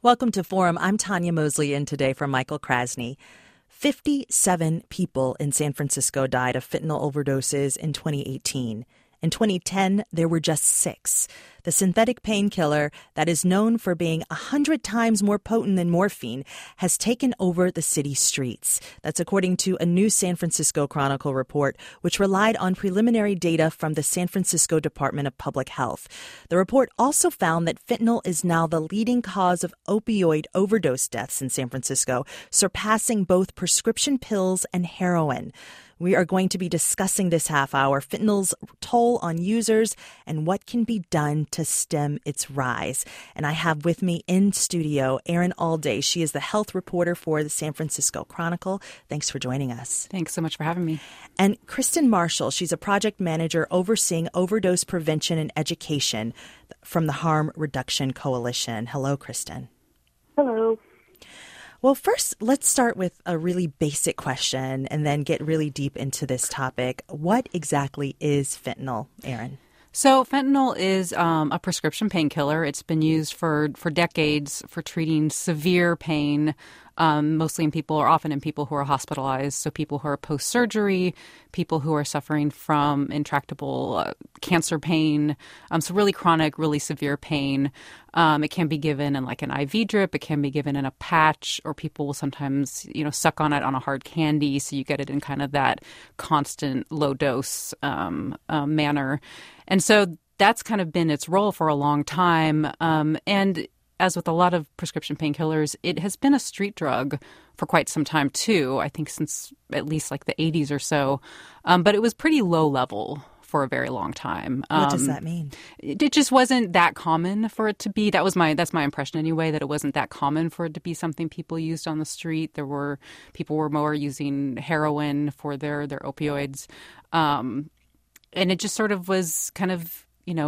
Welcome to Forum. I'm Tanya Mosley in today for Michael Krasny. 57 people in San Francisco died of fentanyl overdoses in 2018. In 2010, there were just 6. The synthetic painkiller that is known for being 100 times more potent than morphine has taken over the city streets. That's according to a new San Francisco Chronicle report, which relied on preliminary data from the San Francisco Department of Public Health. The report also found that fentanyl is now the leading cause of opioid overdose deaths in San Francisco, surpassing both prescription pills and heroin. We are going to be discussing this half hour, fentanyl's toll on users and what can be done to stem its rise. And I have with me in studio Erin Allday. She is the health reporter for the San Francisco Chronicle. Thanks for joining us. Thanks so much for having me. And Kristen Marshall. She's a project manager overseeing overdose prevention and education from the Harm Reduction Coalition. Hello, Kristen. Hello. Well, first, let's start with a really basic question and then get really deep into this topic. What exactly is fentanyl, Erin? So fentanyl is a prescription painkiller. It's been used for decades for treating severe pain, mostly in people or often in people who are hospitalized. So people who are post-surgery, people who are suffering from intractable cancer pain. So really chronic, really severe pain. It can be given in like an IV drip. It can be given in a patch, or people will sometimes, suck on it on a hard candy. So you get it in kind of that constant low dose manner. And so that's kind of been its role for a long time. And as with a lot of prescription painkillers, it has been a street drug for quite some time, too, I think since at least like the 80s or so. But it was pretty low level for a very long time. What does that mean? It just wasn't that common for it to be. That's my impression anyway, that it wasn't that common for it to be something people used on the street. People were more using heroin for their opioids. And it just sort of was kind of,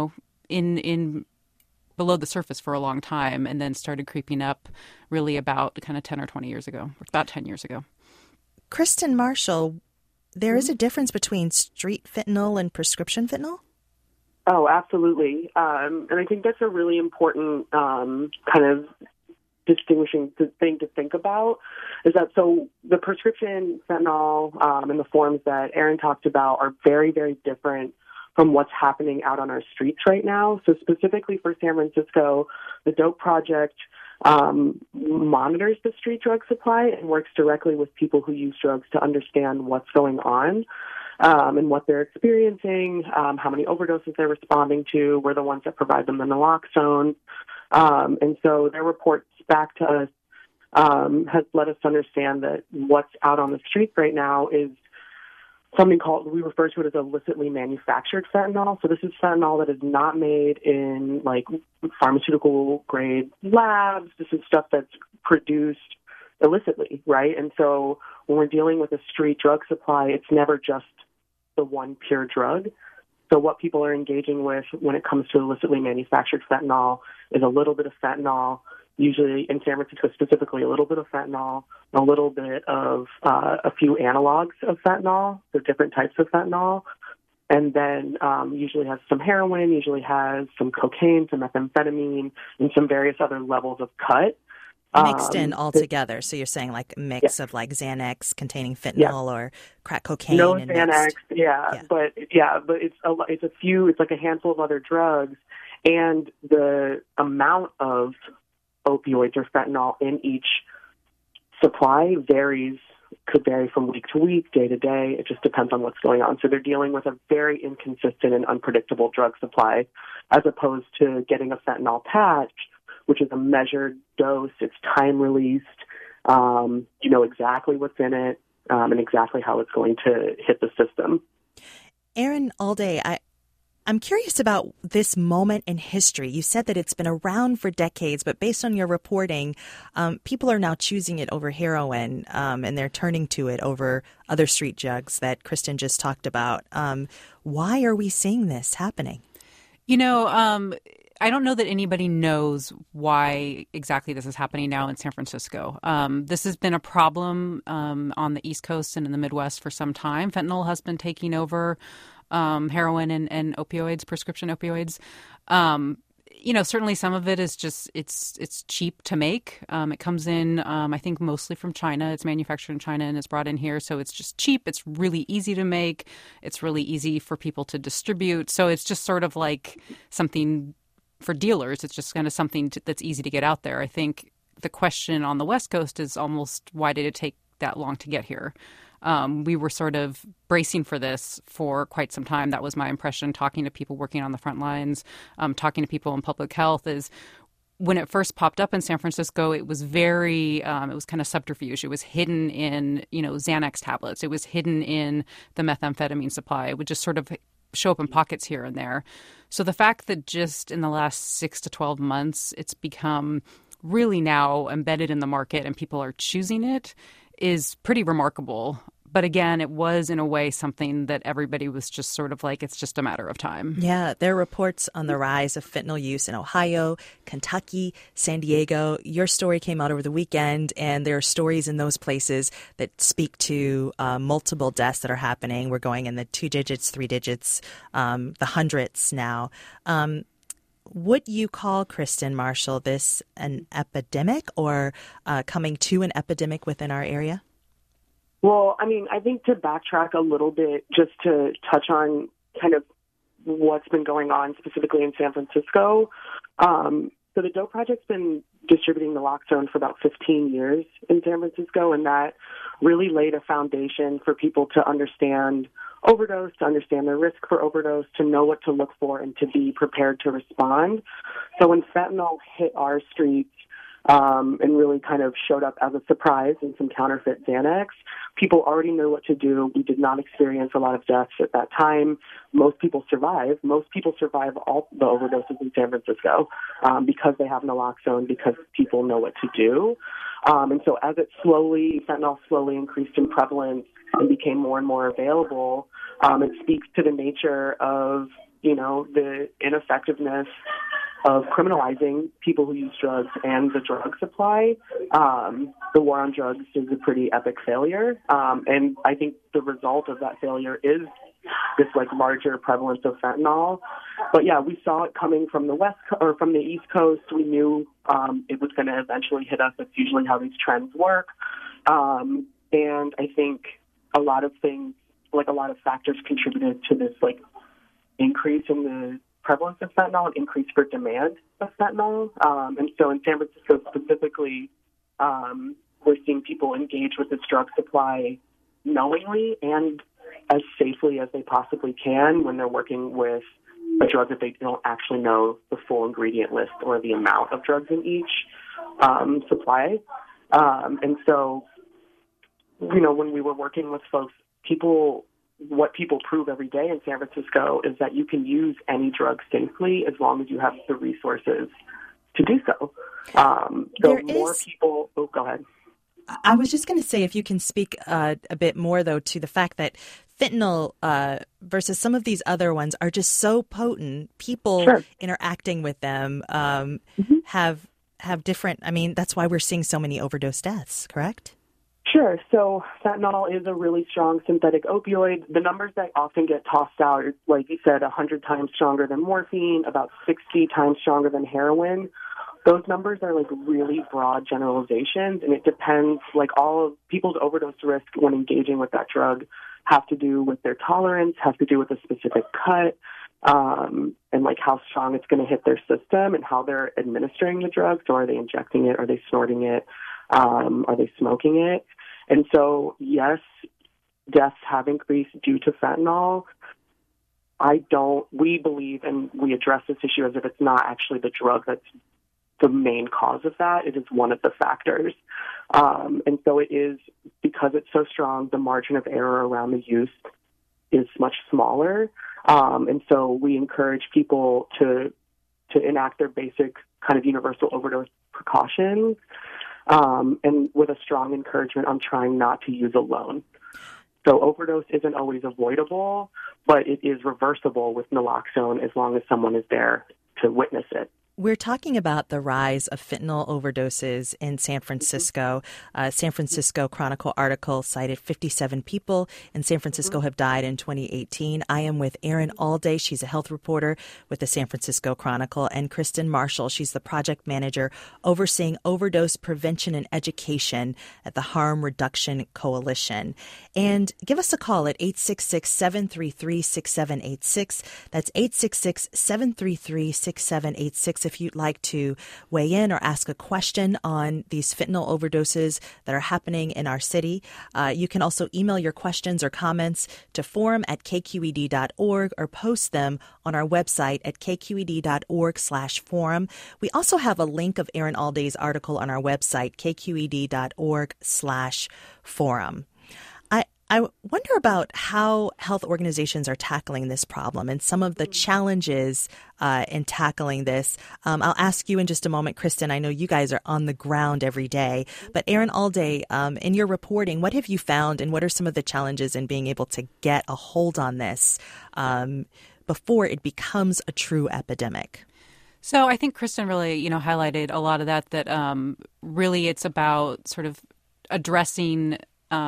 in below the surface for a long time, and then started creeping up really about kind of 10 or 20 years ago, about 10 years ago. Kristen Marshall, there is a difference between street fentanyl and prescription fentanyl? Oh, absolutely. And I think that's a really important kind of distinguishing thing to think about, is that so the prescription fentanyl and the forms that Erin talked about are very, very different from what's happening out on our streets right now. So specifically for San Francisco, the DOPE Project monitors the street drug supply and works directly with people who use drugs to understand what's going on and what they're experiencing, how many overdoses they're responding to. We're the ones that provide them the naloxone. And so their reports back to us has let us understand that what's out on the streets right now is something called, we refer to it as illicitly manufactured fentanyl. So this is fentanyl that is not made in like pharmaceutical grade labs. This is stuff that's produced illicitly, right? And so when we're dealing with a street drug supply, it's never just the one pure drug. So what people are engaging with when it comes to illicitly manufactured fentanyl is a little bit of fentanyl, usually in San Francisco specifically, a little bit of fentanyl, a little bit of a few analogs of fentanyl, so different types of fentanyl, and then usually has some heroin, usually has some cocaine, some methamphetamine, and some various other levels of cut. Mixed in all together. So you're saying like a mix of like Xanax containing fentanyl or crack cocaine. No and Xanax, but it's like a handful of other drugs, and the amount of opioids or fentanyl in each supply could vary from week to week, day to day. It just depends on what's going on. So they're dealing with a very inconsistent and unpredictable drug supply, as opposed to getting a fentanyl patch, which is a measured dose. It's time released. You know exactly what's in it and exactly how it's going to hit the system. Erin Allday, I'm curious about this moment in history. You said that it's been around for decades, but based on your reporting, people are now choosing it over heroin, and they're turning to it over other street drugs that Kristen just talked about. Why are we seeing this happening? I don't know that anybody knows why exactly this is happening now in San Francisco. This has been a problem on the East Coast and in the Midwest for some time. Fentanyl has been taking over heroin and opioids, prescription opioids. Certainly some of it is just it's cheap to make. It comes in, I think, mostly from China. It's manufactured in China and it's brought in here. So it's just cheap. It's really easy to make. It's really easy for people to distribute. So it's just sort of like something for dealers. It's just kind of something that's easy to get out there. I think the question on the West Coast is almost, why did it take that long to get here? We were sort of bracing for this for quite some time. That was my impression, talking to people working on the front lines, talking to people in public health, is when it first popped up in San Francisco, it was it was kind of subterfuge. It was hidden in, Xanax tablets. It was hidden in the methamphetamine supply. It would just sort of show up in pockets here and there. So the fact that just in the last 6 to 12 months, it's become really now embedded in the market and people are choosing it is pretty remarkable. But again, it was in a way something that everybody was just sort of like, it's just a matter of time. Yeah, there are reports on the rise of fentanyl use in Ohio, Kentucky, San Diego. Your story came out over the weekend, and there are stories in those places that speak to multiple deaths that are happening. We're going in the 2 digits, 3 digits, the hundreds now. Would you call, Kristen Marshall, this an epidemic or coming to an epidemic within our area? Well, I think to backtrack a little bit, just to touch on kind of what's been going on specifically in San Francisco. So the Dope Project's been distributing naloxone for about 15 years in San Francisco, and that really laid a foundation for people to understand overdose, to understand their risk for overdose, to know what to look for, and to be prepared to respond. So when fentanyl hit our streets, and really kind of showed up as a surprise in some counterfeit Xanax, people already knew what to do. We did not experience a lot of deaths at that time. Most people survive. Most people survive all the overdoses in San Francisco because they have naloxone, because people know what to do. And so as fentanyl slowly increased in prevalence and became more and more available, it speaks to the nature of, the ineffectiveness of criminalizing people who use drugs and the drug supply. The war on drugs is a pretty epic failure. And I think the result of that failure is this larger prevalence of fentanyl. But yeah, we saw it coming from from the East Coast. We knew it was going to eventually hit us. That's usually how these trends work. And I think a lot of things, a lot of factors contributed to this increase in the prevalence of fentanyl and increase for demand of fentanyl. And so in San Francisco specifically, we're seeing people engage with this drug supply knowingly and as safely as they possibly can when they're working with a drug that they don't actually know the full ingredient list or the amount of drugs in each supply. And so, when we were working with folks, what people prove every day in San Francisco is that you can use any drug safely as long as you have the resources to do so. People... Oh, go ahead. I was just going to say, if you can speak a bit more, though, to the fact that fentanyl versus some of these other ones are just so potent. People interacting with them have different... that's why we're seeing so many overdose deaths, correct? Sure. So fentanyl is a really strong synthetic opioid. The numbers that often get tossed out are, like you said, 100 times stronger than morphine, about 60 times stronger than heroin. Those numbers are really broad generalizations, and it depends, all of people's overdose risk when engaging with that drug have to do with their tolerance, have to do with a specific cut, and how strong it's going to hit their system and how they're administering the drug. So are they injecting it? Are they snorting it? Are they smoking it? And so, yes, deaths have increased due to fentanyl. We believe, and we address this issue as if it's not actually the drug that's the main cause of that. It is one of the factors. And so it is, because it's so strong, the margin of error around the use is much smaller. And so we encourage people to enact their basic kind of universal overdose precautions, and with a strong encouragement on trying not to use alone. So overdose isn't always avoidable, but it is reversible with naloxone as long as someone is there to witness it. We're talking about the rise of fentanyl overdoses in San Francisco. San Francisco Chronicle article cited 57 people in San Francisco have died in 2018. I am with Erin Allday. She's a health reporter with the San Francisco Chronicle, and Kristen Marshall. She's the project manager overseeing overdose prevention and education at the Harm Reduction Coalition. And give us a call at 866-733-6786. That's 866-733-6786 if you'd like to weigh in or ask a question on these fentanyl overdoses that are happening in our city. You can also email your questions or comments to forum@kqed.org or post them on our website at kqed.org/forum. We also have a link of Erin Allday's article on our website, kqed.org/forum. I wonder about how health organizations are tackling this problem and some of the challenges in tackling this. I'll ask you in just a moment, Kristen. I know you guys are on the ground every day. But Erin Allday, in your reporting, what have you found and what are some of the challenges in being able to get a hold on this before it becomes a true epidemic? So I think Kristen really, highlighted a lot of that really it's about sort of addressing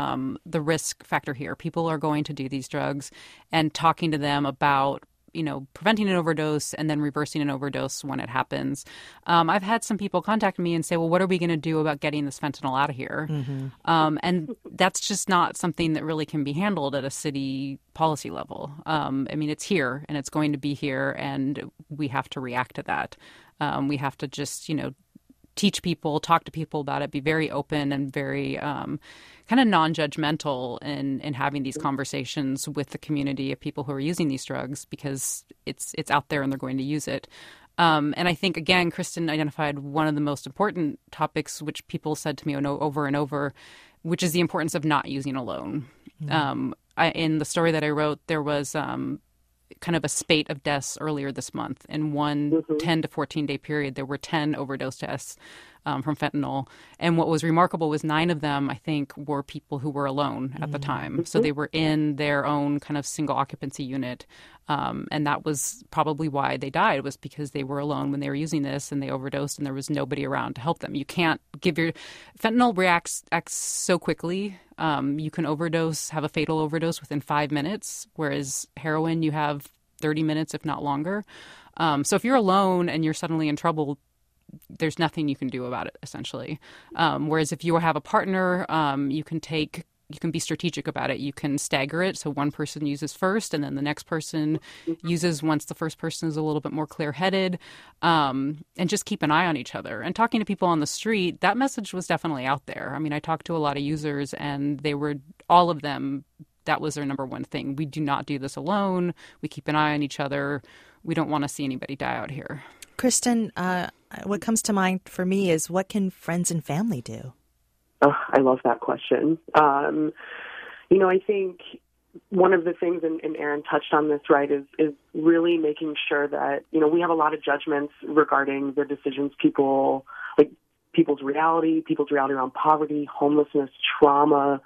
the risk factor here. People are going to do these drugs and talking to them about, preventing an overdose and then reversing an overdose when it happens. I've had some people contact me and say, well, what are we going to do about getting this fentanyl out of here? Mm-hmm. And that's just not something that really can be handled at a city policy level. It's here and it's going to be here and we have to react to that. We have to just, teach people, talk to people about it, be very open and very kind of non-judgmental in having these conversations with the community of people who are using these drugs because it's out there and they're going to use it. And I think, again, Kristen identified one of the most important topics, which people said to me over and over, which is the importance of not using alone. Mm-hmm. In the story that I wrote, there was kind of a spate of deaths earlier this month. In one 10 to 14-day period, there were 10 overdose deaths from fentanyl. And what was remarkable was 9 of them, I think, were people who were alone at the time. So they were in their own kind of single occupancy unit. And that was probably why they died, was because they were alone when they were using this and they overdosed and there was nobody around to help them. You can't fentanyl acts so quickly. You can have a fatal overdose within 5 minutes, whereas heroin, you have 30 minutes, if not longer. So if you're alone and you're suddenly in trouble, there's nothing you can do about it, essentially. Whereas if you have a partner, you can be strategic about it. You can stagger it. So one person uses first and then the next person uses once the first person is a little bit more clear-headed, and just keep an eye on each other. And talking to people on the street, that message was definitely out there. I talked to a lot of users and all of them, that was their number one thing. We do not do this alone. We keep an eye on each other. We don't want to see anybody die out here. Kristen, what comes to mind for me is what can friends and family do? Oh, I love that question. I think one of the things, and Erin touched on this, right, is really making sure that, we have a lot of judgments regarding the decisions people's reality around poverty, homelessness, trauma,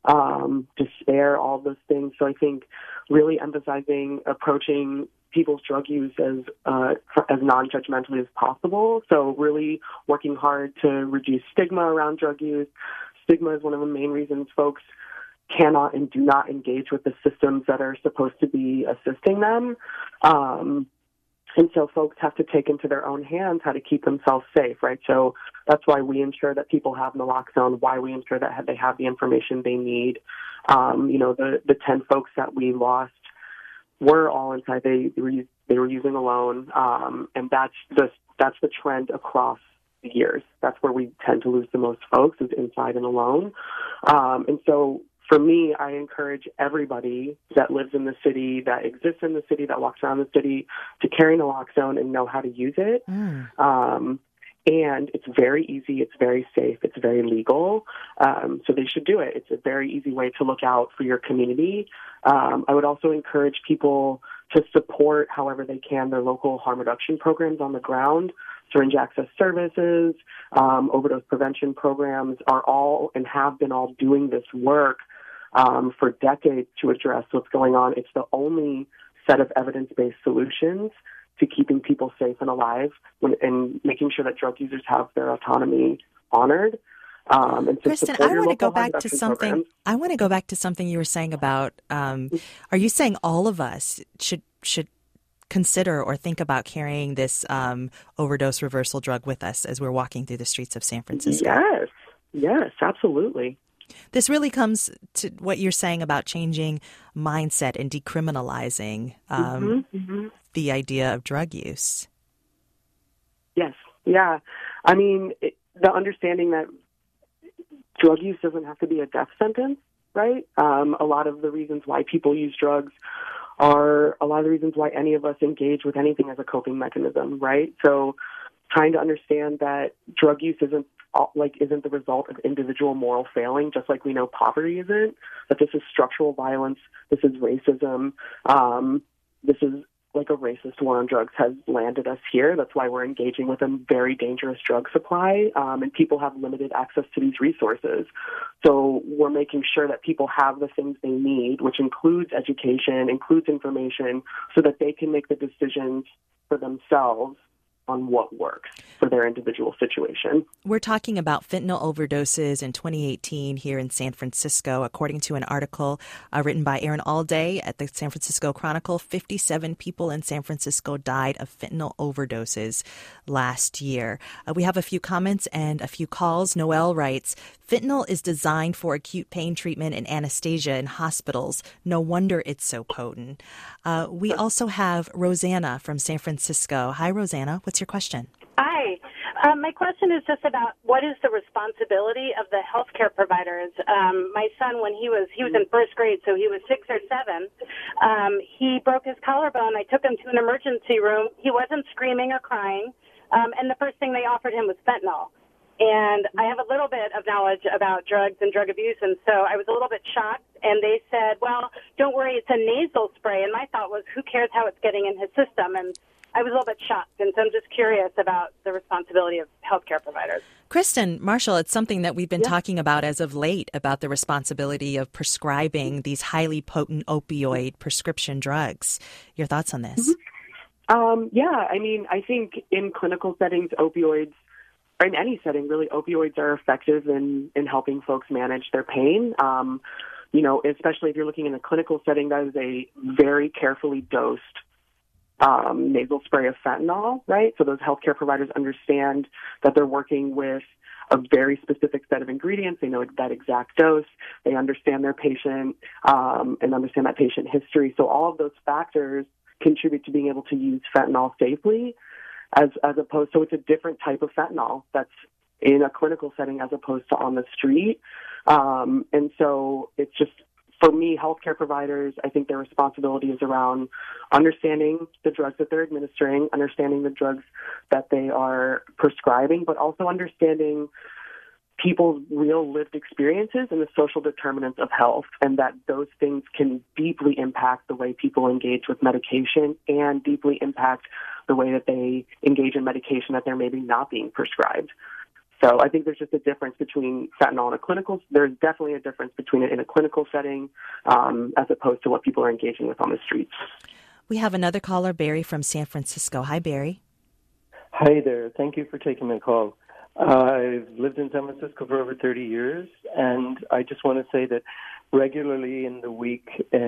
despair, all those things. So I think really emphasizing approaching people's drug use as non-judgmentally as possible. So really working hard to reduce stigma around drug use. Stigma is one of the main reasons folks cannot and do not engage with the systems that are supposed to be assisting them. And so folks have to take into their own hands how to keep themselves safe, right? So that's why we ensure that people have naloxone, why we ensure that they have the information they need. The 10 folks that we lost were all inside. They were using alone, and that's the trend across the years. That's where we tend to lose the most folks, is inside and alone. And so for me, I encourage everybody that lives in the city, that exists in the city, that walks around the city, to carry naloxone and know how to use it. And it's very easy, it's very safe, it's very legal, so they should do it. It's a very easy way to look out for your community. I would also encourage people to support, however they can, their local harm reduction programs on the ground. Syringe access services, overdose prevention programs are all and have been all doing this work for decades to address what's going on. It's the only set of evidence-based solutions to keeping people safe and alive and making sure that drug users have their autonomy honored. And to Kristen, support I your want to local go back harm to reduction something. programs. I want to go back to something you were saying about. Are you saying all of us should consider or think about carrying this overdose reversal drug with us as we're walking through the streets of San Francisco? Yes, absolutely. This really comes to what you're saying about changing mindset and decriminalizing the idea of drug use. Yes, yeah. I mean, the understanding that drug use doesn't have to be a death sentence, right? A lot of the reasons why people use drugs are a lot of the reasons why any of us engage with anything as a coping mechanism, right? So trying to understand that drug use isn't the result of individual moral failing, just like we know poverty isn't, that this is structural violence, this is racism, this is like a racist war on drugs has landed us here. That's why we're engaging with a very dangerous drug supply, and people have limited access to these resources. So we're making sure that people have the things they need, which includes education, includes information, so that they can make the decisions for themselves on what works for their individual situation. We're talking about fentanyl overdoses in 2018 here in San Francisco. According to an article written by Aaron Alday at the San Francisco Chronicle, 57 people in San Francisco died of fentanyl overdoses last year. We have a few comments and a few calls. Noel writes, fentanyl is designed for acute pain treatment and anesthesia in hospitals. No wonder it's so potent. We also have Rosanna from San Francisco. Hi, Rosanna. What's your question? Hi. My question is just about what is the responsibility of the healthcare providers. My son, when he was in first grade, so he was 6 or 7, he broke his collarbone. I took him to an emergency room. He wasn't screaming or crying, and the first thing they offered him was fentanyl. And I have a little bit of knowledge about drugs and drug abuse, and so I was a little bit shocked. And they said, well, don't worry, it's a nasal spray. And my thought was, who cares how it's getting in his system? And I was a little bit shocked. And so I'm just curious about the responsibility of healthcare providers. Kristen, Marshall, it's something that we've been talking about as of late, about the responsibility of prescribing these highly potent opioid prescription drugs. Your thoughts on this? I mean, I think in clinical settings, opioids, or in any setting, really, opioids are effective in helping folks manage their pain. Especially if you're looking in a clinical setting, that is a very carefully dosed nasal spray of fentanyl, right? So those healthcare providers understand that they're working with a very specific set of ingredients. They know that exact dose. They understand their patient and understand that patient history. So all of those factors contribute to being able to use fentanyl safely, as opposed, so it's a different type of fentanyl that's in a clinical setting as opposed to on the street. And so it's just, for me, healthcare providers, I think their responsibility is around understanding the drugs that they're administering, understanding the drugs that they are prescribing, but also understanding people's real lived experiences and the social determinants of health, and that those things can deeply impact the way people engage with medication and deeply impact the way that they engage in medication that they're maybe not being prescribed. So I think there's just a difference between fentanyl and a clinical. There's definitely a difference between it in a clinical setting as opposed to what people are engaging with on the streets. We have another caller, Barry from San Francisco. Hi, Barry. Hi there. Thank you for taking my call. I've lived in San Francisco for over 30 years, and I just want to say that regularly in the week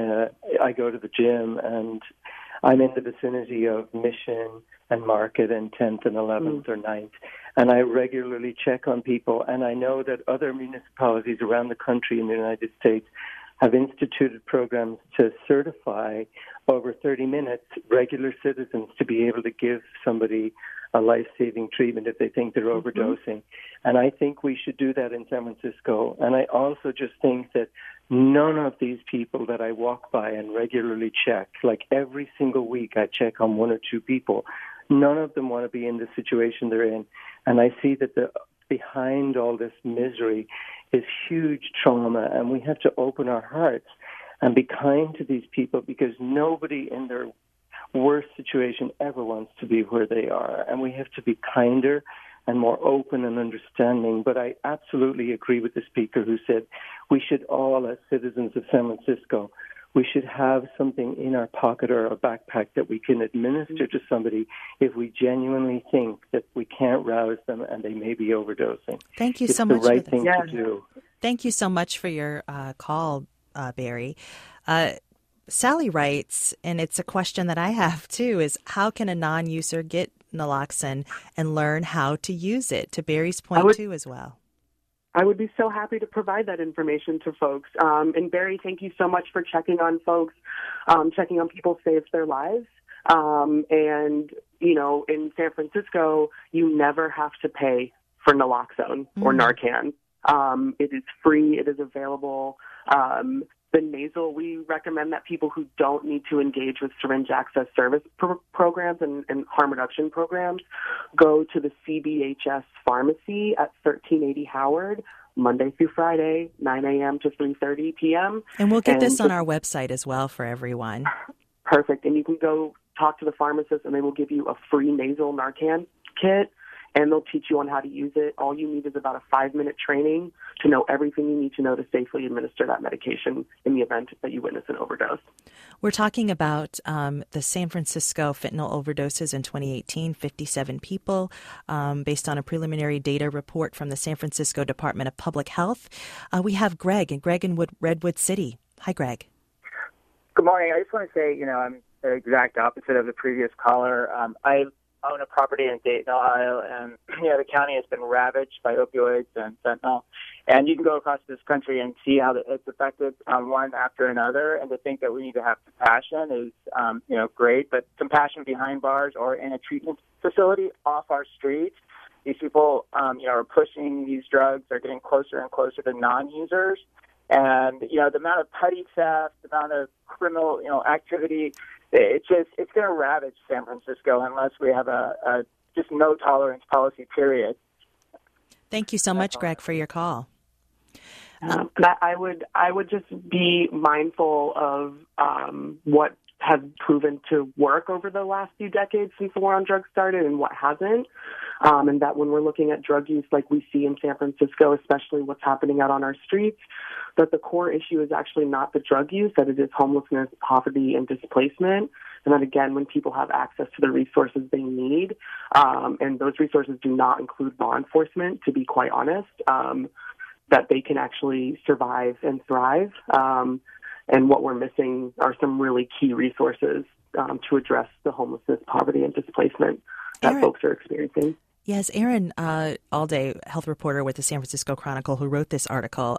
I go to the gym, and I'm in the vicinity of Mission and Market and 10th and 11th or 9th, and I regularly check on people, and I know that other municipalities around the country in the United States have instituted programs to certify over 30 minutes regular citizens to be able to give somebody a life-saving treatment if they think they're overdosing. And I think we should do that in San Francisco. And I also just think that none of these people that I walk by and regularly check, like every single week I check on one or two people, none of them want to be in the situation they're in. And I see that behind all this misery is huge trauma, and we have to open our hearts and be kind to these people, because nobody in their worst situation ever wants to be where they are, and we have to be kinder and more open and understanding. But I absolutely agree with the speaker who said we should all, as citizens of San Francisco, we should have something in our pocket or our backpack that we can administer to somebody if we genuinely think that we can't rouse them and they may be overdosing. Thank you it's so much the right for thing this. to do. Thank you so much for your call, Barry. Sally writes, and it's a question that I have too, is how can a non-user get naloxone and learn how to use it? To Barry's point too as well. I would be so happy to provide that information to folks. And Barry, thank you so much for checking on folks, checking on people saves their lives. And, you know, in San Francisco, you never have to pay for naloxone or Narcan. It is free. It is available. The nasal, we recommend that people who don't need to engage with syringe access service programs and harm reduction programs go to the CBHS pharmacy at 1380 Howard, Monday through Friday, 9 a.m. to 3:30 p.m. And we'll get this on our website as well for everyone. Perfect. And you can go talk to the pharmacist, and they will give you a free nasal Narcan kit, and they'll teach you on how to use it. All you need is about a 5-minute training to know everything you need to know to safely administer that medication in the event that you witness an overdose. We're talking about the San Francisco fentanyl overdoses in 2018, 57 people, based on a preliminary data report from the San Francisco Department of Public Health. We have Greg in Redwood City. Hi, Greg. Good morning. I just want to say, I'm the exact opposite of the previous caller. I own a property in Dayton, Ohio, and the county has been ravaged by opioids and fentanyl. And you can go across this country and see how it's affected one after another. And to think that we need to have compassion is, great. But compassion behind bars or in a treatment facility off our streets, these people, are pushing these drugs. They're getting closer and closer to non-users. And, the amount of petty theft, the amount of criminal, activity, it's going to ravage San Francisco unless we have a just no tolerance policy, period. Thank you so much, Greg, for your call. I would just be mindful of what has proven to work over the last few decades since the war on drugs started and what hasn't. And that when we're looking at drug use like we see in San Francisco, especially what's happening out on our streets, that the core issue is actually not the drug use, that it is homelessness, poverty, and displacement. And that, again, when people have access to the resources they need, and those resources do not include law enforcement, to be quite honest, that they can actually survive and thrive. And what we're missing are some really key resources to address the homelessness, poverty, and displacement that folks are experiencing. Yes, Aaron Alday, health reporter with the San Francisco Chronicle, who wrote this article.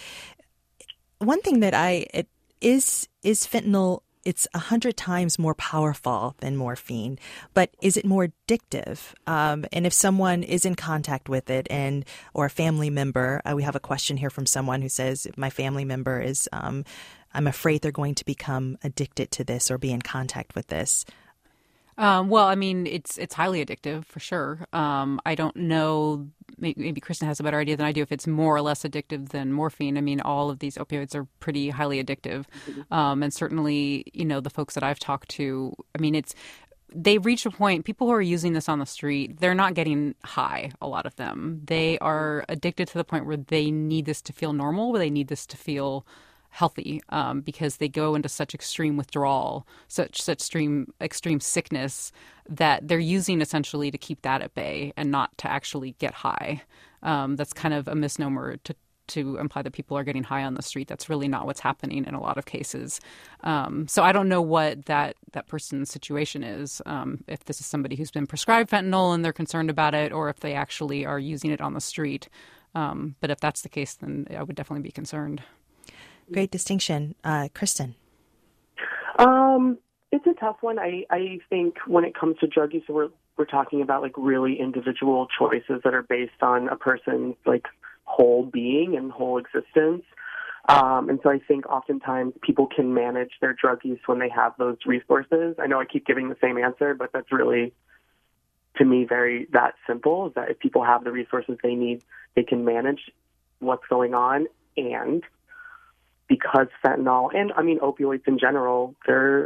One thing that is fentanyl. It's 100 times more powerful than morphine, but is it more addictive? And if someone is in contact with it, or a family member, we have a question here from someone who says, if my family member is, I'm afraid they're going to become addicted to this or be in contact with this. Well, I mean, it's highly addictive for sure. I don't know. Maybe Kristen has a better idea than I do if it's more or less addictive than morphine. I mean, all of these opioids are pretty highly addictive. And certainly, the folks that I've talked to, I mean, they've reached a point, people who are using this on the street, they're not getting high, a lot of them. They are addicted to the point where they need this to feel normal, where they need this to feel healthy, because they go into such extreme withdrawal, such extreme sickness that they're using essentially to keep that at bay and not to actually get high. That's kind of a misnomer to imply that people are getting high on the street. That's really not what's happening in a lot of cases. So I don't know what that person's situation is, if this is somebody who's been prescribed fentanyl and they're concerned about it, or if they actually are using it on the street. But if that's the case, then I would definitely be concerned. Great distinction. Kristen? It's a tough one. I think when it comes to drug use, we're talking about like really individual choices that are based on a person's like whole being and whole existence. And so I think oftentimes people can manage their drug use when they have those resources. I know I keep giving the same answer, but that's really, to me, very that simple, is that if people have the resources they need, they can manage what's going on. And because fentanyl and I mean opioids in general,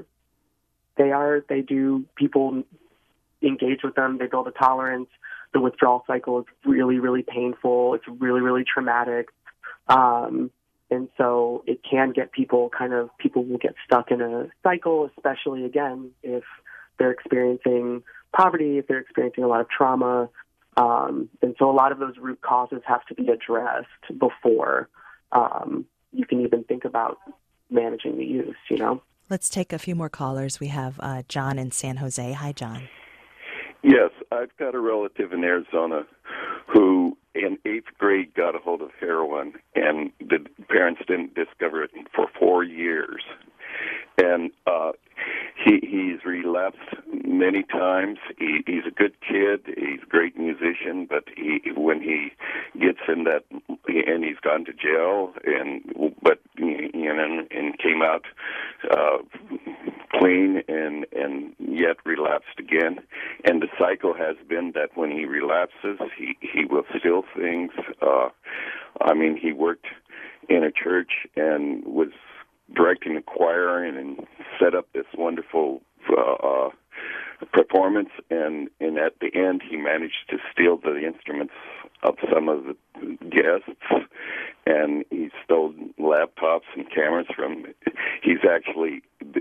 people engage with them, they build a tolerance. The withdrawal cycle is really, really painful. It's really, really traumatic. And so it can get people will get stuck in a cycle, especially, again, if they're experiencing poverty, if they're experiencing a lot of trauma. And so a lot of those root causes have to be addressed before you can even think about managing the use, Let's take a few more callers. We have John in San Jose. Hi, John. Yes, I've got a relative in Arizona who in 8th grade got a hold of heroin, and the parents didn't discover it for 4 years. And he's relapsed many times. He's a good kid. He's a great musician, but when he gets in that, and he's gone to jail, and came out clean, and yet relapsed again. And the cycle has been that when he relapses, he will steal things. He worked in a church and was directing the choir and set up this wonderful performance, and at the end he managed to steal the instruments of some of the guests, and he stole laptops and cameras from. He's actually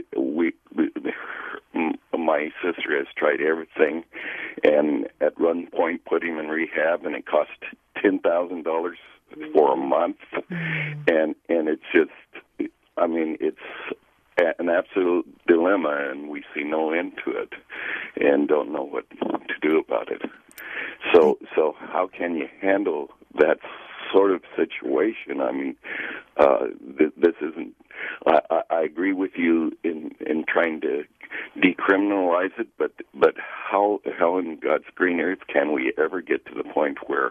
my sister has tried everything, and at one point put him in rehab, and it cost $10,000 for a month, and it's just. It's an absolute dilemma, and we see no end to it and don't know what to do about it. So how can you handle that sort of situation? This isn't... I agree with you in trying to decriminalize it, but how in God's green earth can we ever get to the point where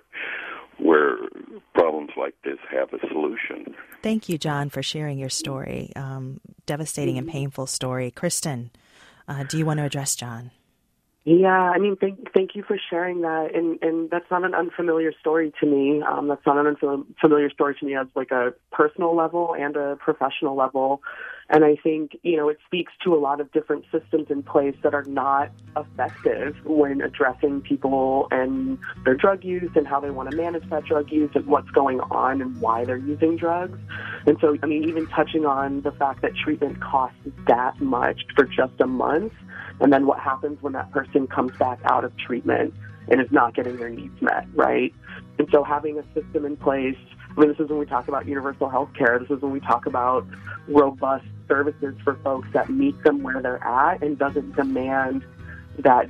problems like this have a solution? Thank you, John, for sharing your story. Devastating and painful story. Kristen, do you want to address John? Yeah, thank you for sharing that. And that's not an unfamiliar story to me. That's not an unfamiliar story to me as like a personal level and a professional level. And I think, it speaks to a lot of different systems in place that are not effective when addressing people and their drug use and how they want to manage that drug use and what's going on and why they're using drugs. And so, even touching on the fact that treatment costs that much for just a month, and then what happens when that person comes back out of treatment and is not getting their needs met, right? And so having a system in place, this is when we talk about universal health care. This is when we talk about robust services for folks that meet them where they're at and doesn't demand that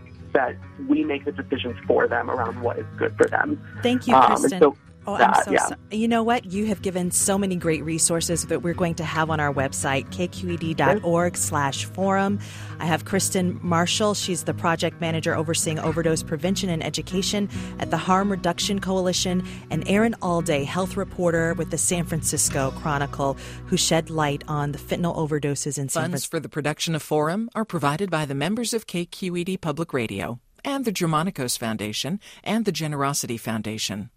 we make the decisions for them around what is good for them. Thank you, Kristen. I'm so sorry. You know what? You have given so many great resources that we're going to have on our website, kqed.org/forum. I have Kristen Marshall. She's the project manager overseeing overdose prevention and education at the Harm Reduction Coalition, and Aaron Alday, health reporter with the San Francisco Chronicle, who shed light on the fentanyl overdoses in San Francisco. Funds for the production of Forum are provided by the members of KQED Public Radio and the Germanicos Foundation and the Generosity Foundation.